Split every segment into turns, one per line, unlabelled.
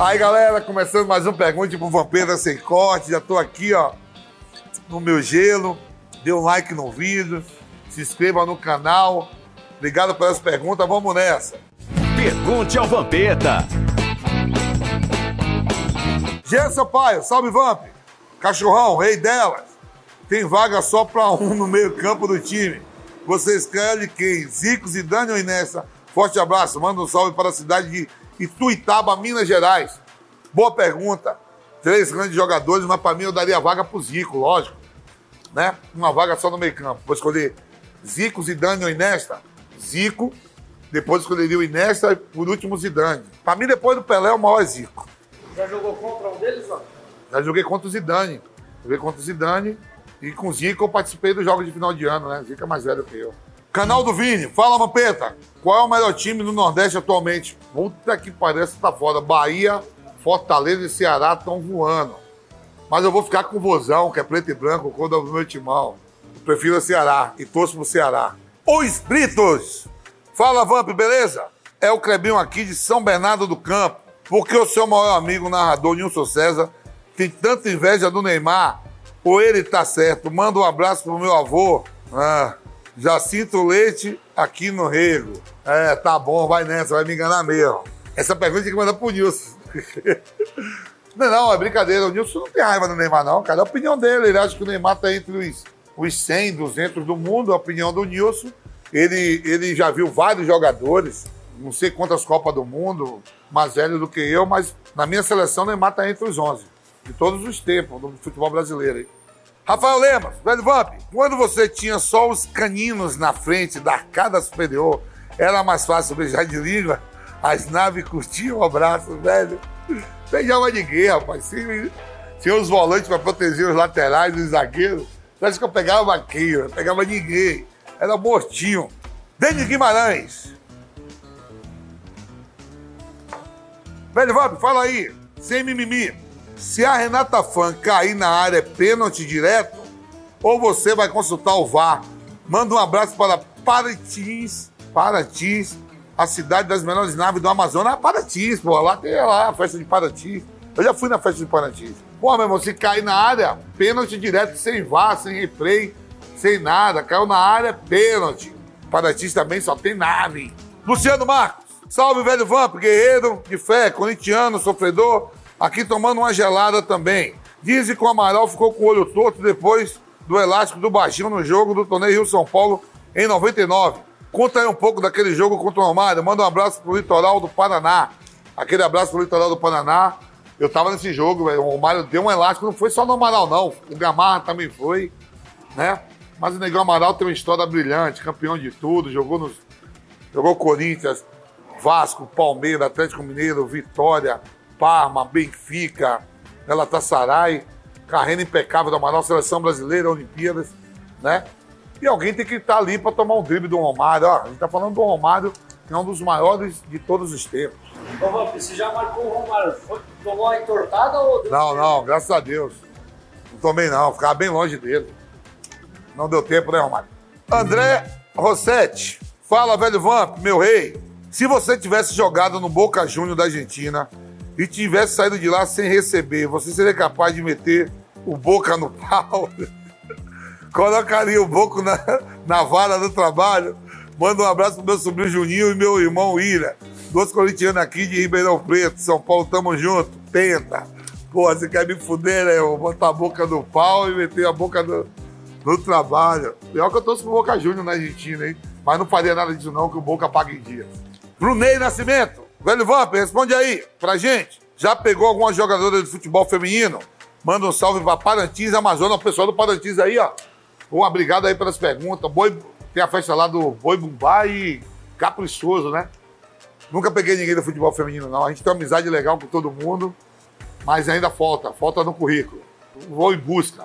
Aí, galera, começando mais um Pergunte pro Vampeta Sem Corte. Já tô aqui, ó, no meu gelo. Dê um like no vídeo, se inscreva no canal. Obrigado pelas perguntas, vamos nessa.
Pergunte ao Vampeta.
Jean Sampaio, salve Vamp. Cachorrão, rei delas. Tem vaga só pra um no meio campo do time. Você escolhe quem? Zico, Zidane ou Iniesta? Forte abraço, manda um salve para a cidade de Ituiutaba, Minas Gerais. Boa pergunta. 3 grandes jogadores, mas para mim eu daria a vaga pro Zico, lógico. Né? Uma vaga só no meio campo. Vou escolher Zico, Zidane ou Iniesta? Zico. Depois escolheria o Iniesta e por último Zidane. Para mim, depois do Pelé, o maior é Zico.
Já jogou contra um deles, ó?
Já joguei contra o Zidane. Joguei contra o Zidane e com o Zico eu participei dos jogos de final de ano, né? Zico é mais velho que eu. Canal do Vini, fala Vampeta. Qual é o melhor time do Nordeste atualmente? Puta que parece que tá foda. Bahia, Fortaleza e Ceará estão voando. Mas eu vou ficar com o Vozão, que é preto e branco, cor do meu timão. Eu prefiro o Ceará e torço pro Ceará. Os Britos! Fala, Vamp, beleza? É o Clebinho aqui de São Bernardo do Campo. Porque o seu maior amigo, narrador Nilson César, tem tanta inveja do Neymar, ou ele tá certo? Manda um abraço pro meu avô. Jacinto Leite, aqui no Rego. Tá bom, vai nessa, vai me enganar mesmo. Essa pergunta tem que mandar pro Nilson. Não, é brincadeira. O Nilson não tem raiva do Neymar, não, cara. É a opinião dele. Ele acha que o Neymar tá entre os 100, 200 do mundo. A opinião do Nilson. Ele já viu vários jogadores, não sei quantas Copas do Mundo, mais velho do que eu, mas na minha seleção o Neymar tá entre os 11, de todos os tempos, do futebol brasileiro. Hein? Rafael Lemas, velho Vamp, quando você tinha só os caninos na frente da arcada superior, era mais fácil beijar de língua? As naves curtiam o abraço, velho. Beijava ninguém, rapaz. Tinha os volantes para proteger os laterais, os zagueiros. Você acha que eu pegava quem? Eu pegava ninguém. Era mortinho. Denis Guimarães. Velho Vamp, fala aí, sem mimimi. Se a Renata Fã cair na área é pênalti direto, ou você vai consultar o VAR? Manda um abraço para Paraty, a cidade das melhores naves do Amazonas. Paraty, pô, lá tem a festa de Paraty. Eu já fui na festa de Paraty. Pô, meu irmão, se cair na área, pênalti direto, sem VAR, sem replay, sem nada. Caiu na área, pênalti. Paraty também só tem nave. Luciano Marcos, salve, velho Vamp, guerreiro de fé, corintiano, sofredor, aqui tomando uma gelada também. Dizem que o Amaral ficou com o olho torto depois do elástico do baixinho no jogo do torneio Rio-São Paulo em 99. Conta aí um pouco daquele jogo contra o Romário. Manda um abraço pro litoral do Paraná. Aquele abraço pro litoral do Paraná. Eu tava nesse jogo, velho. O Romário deu um elástico, não foi só no Amaral, não. O Gamarra também foi, né? Mas o Negão Amaral tem uma história brilhante, campeão de tudo, jogou Corinthians, Vasco, Palmeiras, Atlético Mineiro, Vitória, Parma, Benfica, Galatasaray, carreira impecável do Amaral, Seleção Brasileira, Olimpíadas, né? E alguém tem que estar ali para tomar um drible do Romário. Ó, a gente tá falando do Romário, que é um dos maiores de todos os tempos.
Ô, Vamp, você já marcou o Romário? Tomou uma entortada ou...
Não, graças a Deus. Não tomei não, ficava bem longe dele. Não deu tempo, né, Romário? André Rossetti. Fala, velho Vamp, meu rei. Se você tivesse jogado no Boca Juniors da Argentina e tivesse saído de lá sem receber, você seria capaz de meter o Boca no pau? Colocaria o Boca na vara do trabalho? Manda um abraço pro meu sobrinho Juninho e meu irmão Ira. 2 corintianos aqui de Ribeirão Preto, São Paulo, tamo junto. Tenta. Pô, você quer me fuder, né? Eu vou botar a boca no pau e meter a boca no trabalho. Pior que eu torço pro Boca Juniors na Argentina, hein? Mas não faria nada disso não, que o Boca paga em dias. Brunei Nascimento. Velho Vamp, responde aí pra gente. Já pegou alguma jogadora de futebol feminino? Manda um salve pra Parintins, Amazonas. O pessoal do Parintins aí, ó. Obrigado aí pelas perguntas. Tem a festa lá do Boi Bumbá e Caprichoso, né? Nunca peguei ninguém do futebol feminino, não. A gente tem uma amizade legal com todo mundo, mas ainda falta no currículo. Vou em busca.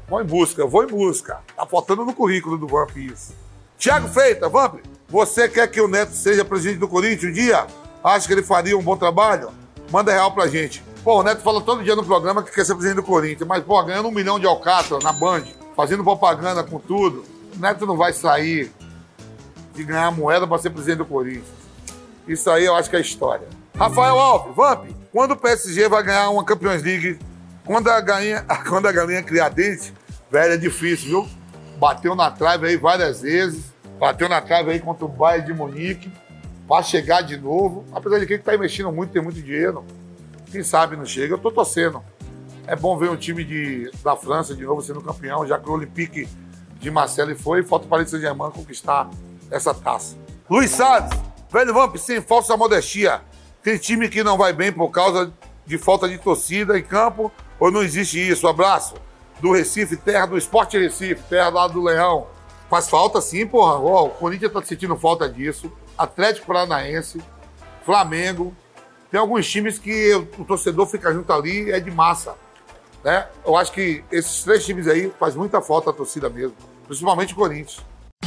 Tá faltando no currículo do Vamp isso. Thiago Freitas, Vamp, você quer que o Neto seja presidente do Corinthians um dia? Acha que ele faria um bom trabalho? Manda real pra gente. Pô, o Neto fala todo dia no programa que quer ser presidente do Corinthians, mas, pô, ganhando 1 milhão de alcatra na Band, fazendo propaganda com tudo, o Neto não vai sair de ganhar moeda pra ser presidente do Corinthians. Isso aí eu acho que é história. Rafael Alves, Vamp, Quando o PSG vai ganhar uma Champions League? Quando a galinha criar dente, velho, é difícil, viu? Bateu na trave aí várias vezes. Bateu na trave aí contra o Bayern de Munique. Vai chegar de novo. Apesar de que ele tá investindo muito, tem muito dinheiro. Quem sabe não chega. Eu tô torcendo. É bom ver um time da França de novo sendo campeão, já que o Olympique de Marseille foi. Falta o Paris Saint-Germain conquistar essa taça. Luiz Salles, velho Vamp, sem falsa modestia. Tem time que não vai bem por causa de falta de torcida em campo ou não existe isso? Abraço. Do Recife, terra do Sport Recife, terra lá do Leão. Faz falta sim, porra. Ó, o Corinthians tá sentindo falta disso. Atlético Paranaense, Flamengo. Tem alguns times que o torcedor fica junto ali, é de massa. Né? Eu acho que esses 3 times aí faz muita falta a torcida mesmo. Principalmente o Corinthians.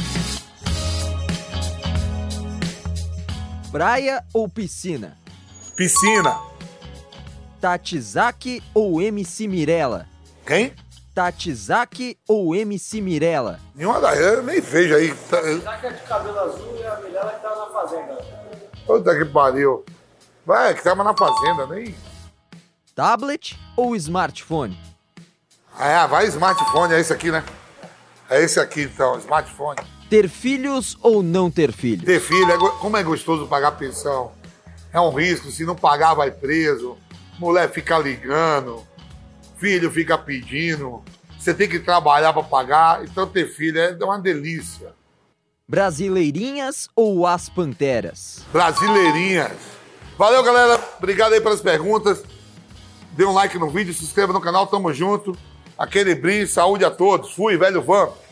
Praia ou piscina?
Piscina.
Tatizaki ou MC Mirella?
Quem?
Tatizaki ou MC Mirella?
Nenhuma das eu nem vejo aí.
Saca de cabelo azul e a Mirella que tá na fazenda.
Puta que pariu. Vai, que tava na fazenda, nem.
Tablet ou smartphone?
Ah, vai smartphone, é esse aqui, né? É esse aqui então, smartphone.
Ter filhos ou não ter filhos?
Ter filho, como é gostoso pagar pensão. É um risco, se não pagar vai preso. Mulher fica ligando. Filho fica pedindo, você tem que trabalhar para pagar, então ter filho é uma delícia.
Brasileirinhas ou as Panteras?
Brasileirinhas. Valeu, galera. Obrigado aí pelas perguntas. Dê um like no vídeo, se inscreva no canal, tamo junto. Aquele brinde, saúde a todos. Fui, velho Van.